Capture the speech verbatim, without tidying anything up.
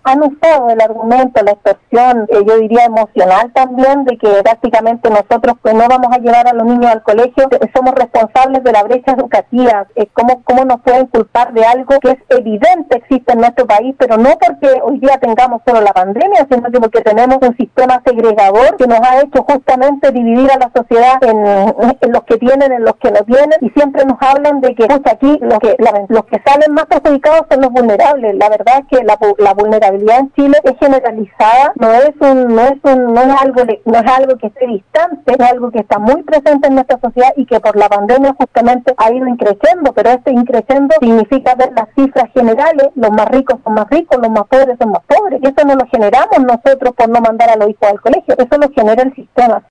han usado el argumento, la extorsión, eh, yo diría emocional también, de que prácticamente nosotros pues no vamos a llevar a los niños al colegio, eh, somos responsables de la brecha educativa. Eh, ¿cómo, ¿Cómo nos pueden culpar de algo que es evidente existe en nuestro país, pero no porque hoy día tengamos solo la pandemia, sino que porque tenemos un sistema segregador que nos ha hecho justamente dividir a la sociedad en, en los que tienen, en los que no tienen, y siempre nos hablan de que justo aquí los que, la, los que salen más perjudicados son los vulnerables. La verdad es que la, la vulnerabilidad en Chile es generalizada, no es un, no es un, no es algo, de, no es algo que esté distante, es algo que está muy presente en nuestra sociedad y que por la pandemia justamente ha ido increciendo, pero este increciendo significa ver las cifras generales, los más ricos son más ricos, los más pobres son más pobres, y eso no lo generamos nosotros por no mandar a los hijos al colegio, eso lo genera el sistema.